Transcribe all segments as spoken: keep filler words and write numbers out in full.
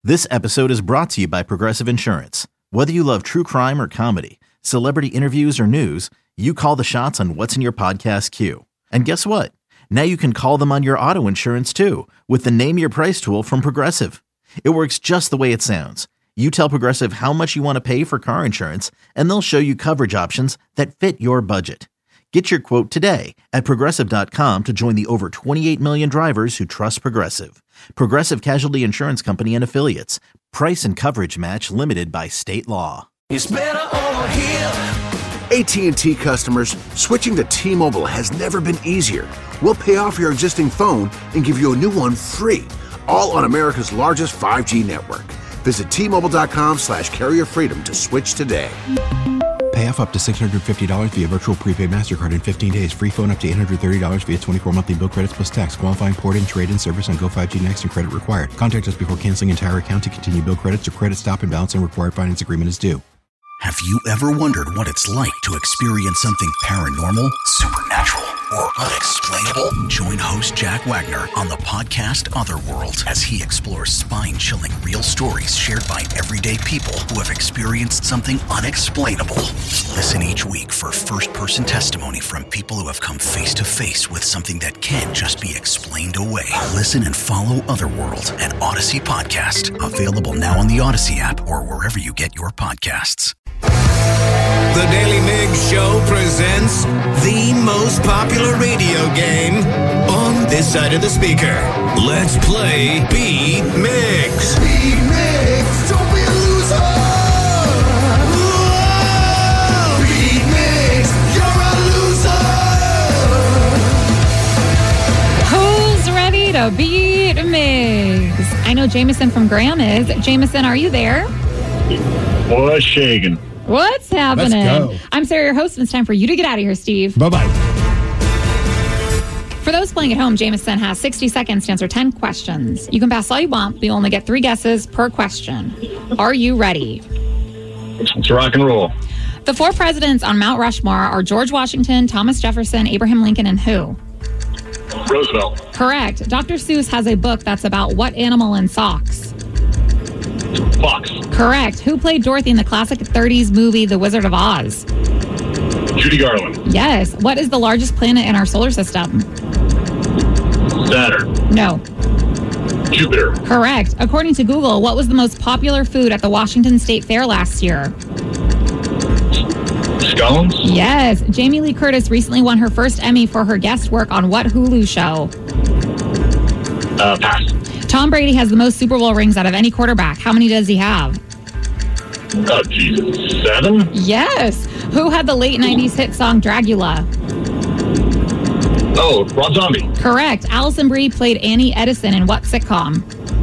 This episode is brought to you by Progressive Insurance. Whether you love true crime or comedy, celebrity interviews or news, you call the shots on what's in your podcast queue. And guess what? Now you can call them on your auto insurance too with the Name Your Price tool from Progressive. It works just the way it sounds. You tell Progressive how much you want to pay for car insurance, and they'll show you coverage options that fit your budget. Get your quote today at Progressive dot com to join the over twenty-eight million drivers who trust Progressive. Progressive Casualty Insurance Company and Affiliates. Price and coverage match limited by state law. It's better over here. A T and T customers, switching to T-Mobile has never been easier. We'll pay off your existing phone and give you a new one free, all on America's largest five G network. Visit T Mobile dot com slash carrier freedom to switch today. Pay off up to six hundred fifty dollars via virtual prepaid MasterCard in fifteen days. Free phone up to eight hundred thirty dollars via twenty-four monthly bill credits plus tax. Qualifying port-in, trade-in service on Go five G Next and credit required. Contact us before canceling entire account to continue bill credits or credit stop and balance and required finance agreement is due. Have you ever wondered what it's like to experience something paranormal, supernatural, or unexplainable? Join host Jack Wagner on the podcast Otherworld as he explores spine-chilling real stories shared by everyday people who have experienced something unexplainable. Listen each week for first-person testimony from people who have come face-to-face with something that can't just be explained away. Listen and follow Otherworld, an Odyssey podcast, available now on the Odyssey app or wherever you get your podcasts. The Daily Migs Show presents the most popular radio game on this side of the speaker. Let's play Beat Migs. Beat Migs, don't be a loser. Whoa! Beat Migs, you're a loser. Who's ready to beat Migs? I know Jameson from Graham is. Jameson, are you there? What's shaking? What's happening? Let's go. I'm Sarah, your host, and it's time for you to get out of here, Steve. Bye-bye. For those playing at home, Jameson has sixty seconds to answer ten questions. You can pass all you want, but you only get three guesses per question. Are you ready? Let's rock and roll. The four presidents on Mount Rushmore are George Washington, Thomas Jefferson, Abraham Lincoln, and who? Roosevelt. Correct. Doctor Seuss has a book that's about what animal in socks? Fox. Correct. Who played Dorothy in the classic thirties movie The Wizard of Oz? Judy Garland. Yes. What is the largest planet in our solar system? Saturn. No. Jupiter. Correct. According to Google, what was the most popular food at the Washington State Fair last year? Scones. Yes. Jamie Lee Curtis recently won her first Emmy for her guest work on what Hulu show? Uh, pass. Tom Brady has the most Super Bowl rings out of any quarterback. How many does he have? Oh, Jesus. Seven? Yes. Who had the late nineties hit song Dragula? Oh, Rob Zombie. Correct. Allison Brie played Annie Edison in what sitcom?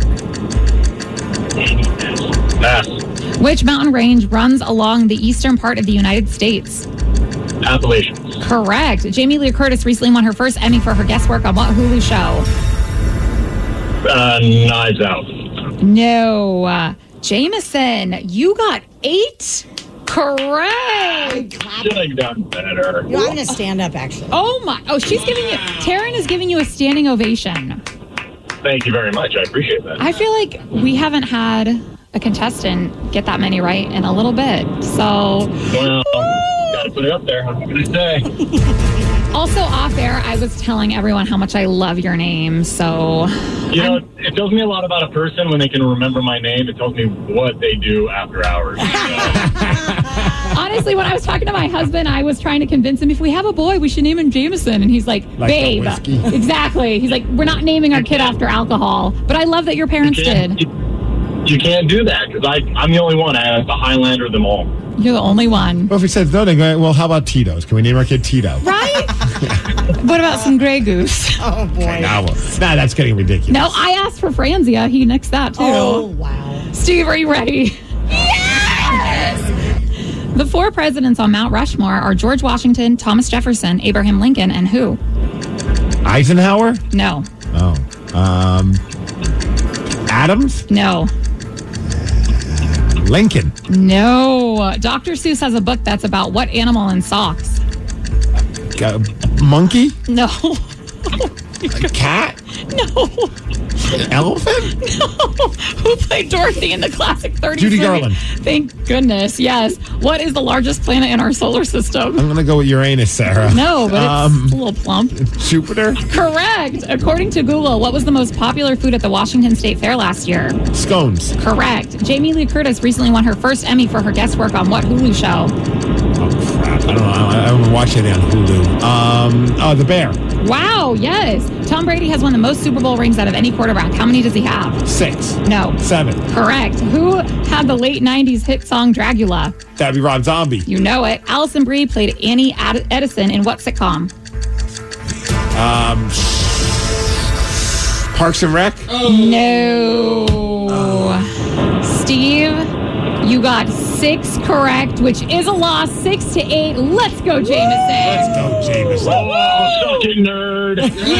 Pass. Which mountain range runs along the eastern part of the United States? Appalachians. Correct. Jamie Lee Curtis recently won her first Emmy for her guest work on what Hulu show? Uh, Knives Out. No. Uh, Jameson, you got eight correct. Should have done better. You know, I'm going to stand up, actually. Oh, my. Oh, she's giving you, Taryn is giving you a standing ovation. Thank you very much. I appreciate that. I feel like we haven't had a contestant get that many right in a little bit. So. Well, got to put it up there. What can I say? Also, off air, I was telling everyone how much I love your name, so... You know, I'm, it tells me a lot about a person when they can remember my name. It tells me what they do after hours. Honestly, when I was talking to my husband, I was trying to convince him, if we have a boy, we should name him Jameson. And he's like, like babe. Exactly. He's like, we're not naming our kid after alcohol. But I love that your parents you did. You, you can't do that, because I'm the only one. I have the Highlander of them all. You're the only one. Well, if he says no, then go, well, how about Tito's? Can we name our kid Tito? Right? What about some Grey Goose? Oh, boy. Okay, now, well, nah, that's getting ridiculous. No, I asked for Franzia. He nixed that, too. Oh, wow. Steve, are you ready? Yes! The four presidents on Mount Rushmore are George Washington, Thomas Jefferson, Abraham Lincoln, and who? Eisenhower? No. Oh. Um, Adams? No. Lincoln? No. Doctor Seuss has a book that's about what animal in socks? Uh, monkey? No. A cat? No. Elephant? No. Who played Dorothy in the classic thirties Judy movie? Garland. Thank goodness. Yes. What is the largest planet in our solar system? I'm going to go with Uranus, Sarah. No, but Um, it's a little plump. Jupiter? Correct. According to Google, what was the most popular food at the Washington State Fair last year? Scones. Correct. Jamie Lee Curtis recently won her first Emmy for her guest work on what Hulu show? Oh, crap. I don't know. I, I haven't watched it on Hulu. Um, oh, The Bear. Wow, yes. Tom Brady has won the most Super Bowl rings out of any quarterback. How many does he have? Six. No. Seven. Correct. Who had the late nineties hit song Dragula? That'd be Rob Zombie. You know it. Allison Brie played Annie Ad- Edison in what sitcom? Um, Parks and Rec? No. Steve, you got six correct, which is a loss. Six to eight. Let's go, Jameson. Let's go, Jameson. Oh, suck it, nerd.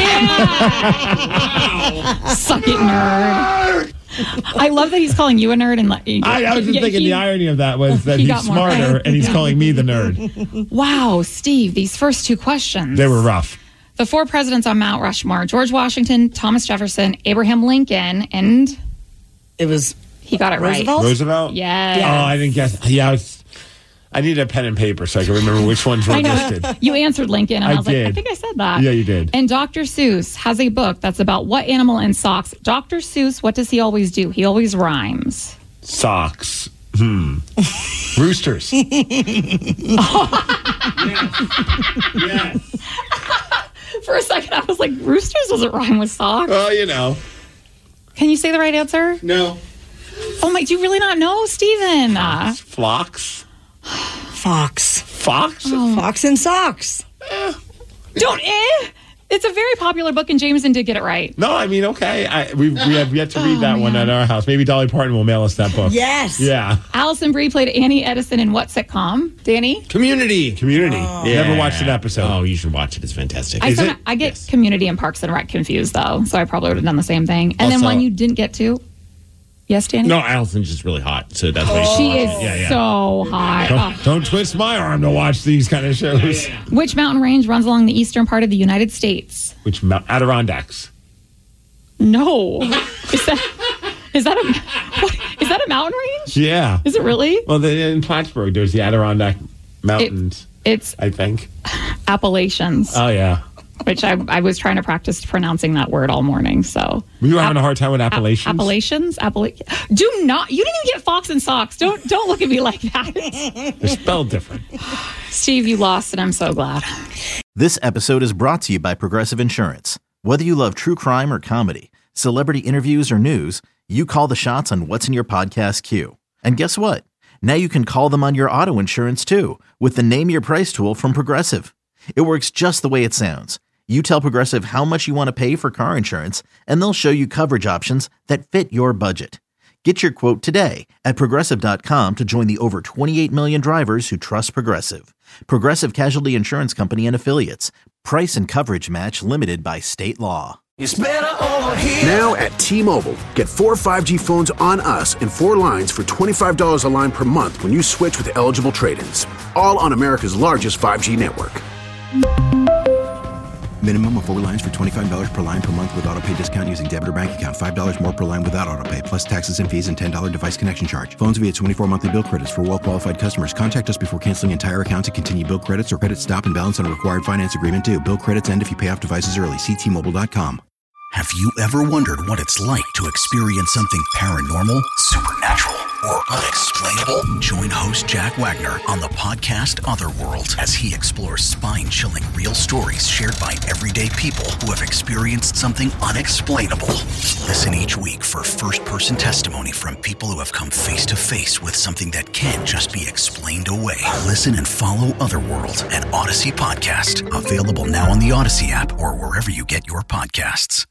Yeah. Suck it, nerd. I love that he's calling you a nerd. And like, I, I was just yeah, thinking he- the irony of that was that he he's got more smarter right. and he's Yeah. calling me the nerd. Wow, Steve, these first two questions. They were rough. The four presidents on Mount Rushmore: George Washington, Thomas Jefferson, Abraham Lincoln, and It was he got it Roosevelt? right. Roosevelt? Yes. Oh, I didn't guess. Yeah, I, was, I need a pen and paper so I can remember which ones were I know. listed. You answered Lincoln, and I, I was like, I did. think I said that. Yeah, you did. And Doctor Seuss has a book that's about what animal in socks. Doctor Seuss, what does he always do? He always rhymes. Socks. Hmm. Roosters. Yes. For a second, I was like, roosters doesn't rhyme with socks. Well, you know. Can you say the right answer? No. Oh my, do you really not know, Steven? Uh, Flocks. Fox. Fox? Oh. Fox and socks. don't eh? It's a very popular book, and Jameson did get it right. No, I mean, okay. I, we we have yet to read Oh, that one man. at our house. Maybe Dolly Parton will mail us that book. Yes. Yeah. Allison Brie played Annie Edison in what sitcom? Danny? Community. Community. Yeah. Never watched an episode. Oh, you should watch it. It's fantastic. I, Is some- it? I get Yes. Community and Parks and Rec confused, though, so I probably would have done the same thing. And then Also- one you didn't get to. Yes, Danny? No, Allison's just really hot, so that's why you should She watch is it. Yeah, yeah. so hot. Don't, don't twist my arm to watch these kind of shows. Oh. Which mountain range runs along the eastern part of the United States? Which Mount Adirondacks? No. Is that is that a what, is that a mountain range? Yeah. Is it really? Well, the, in Plattsburgh, there's the Adirondack Mountains, It's I think. Appalachians, Oh, yeah. which I, I was trying to practice pronouncing that word all morning. So Were you having a hard time with Appalachians? Appalachians, Appala- Do not. You didn't even get Fox and Socks. Don't don't look at me like that. They're spelled different. Steve, you lost, and I'm so glad. This episode is brought to you by Progressive Insurance. Whether you love true crime or comedy, celebrity interviews or news, you call the shots on what's in your podcast queue. And guess what? Now you can call them on your auto insurance too with the Name Your Price tool from Progressive. It works just the way it sounds. You tell Progressive how much you want to pay for car insurance, and they'll show you coverage options that fit your budget. Get your quote today at Progressive dot com to join the over twenty-eight million drivers who trust Progressive. Progressive Casualty Insurance Company and Affiliates. Price and coverage match limited by state law. Now at T-Mobile, get four five G phones on us and four lines for twenty-five dollars a line per month when you switch with eligible trade-ins. All on America's largest five G network. Minimum of four lines for twenty-five dollars per line per month with autopay discount using debit or bank account. five dollars more per line without autopay, plus taxes and fees and ten dollars device connection charge. Phones via twenty-four monthly bill credits for well-qualified customers. Contact us before canceling entire account to continue bill credits or credit stop and balance on a required finance agreement due. Bill credits end if you pay off devices early. See T Mobile dot com. Have you ever wondered what it's like to experience something paranormal, supernatural, or unexplainable? Join host Jack Wagner on the podcast Otherworld as he explores spine-chilling real stories shared by everyday people who have experienced something unexplainable. Listen each week for first-person testimony from people who have come face-to-face with something that can't just be explained away. Listen and follow Otherworld, an Odyssey podcast, available now on the Odyssey app or wherever you get your podcasts.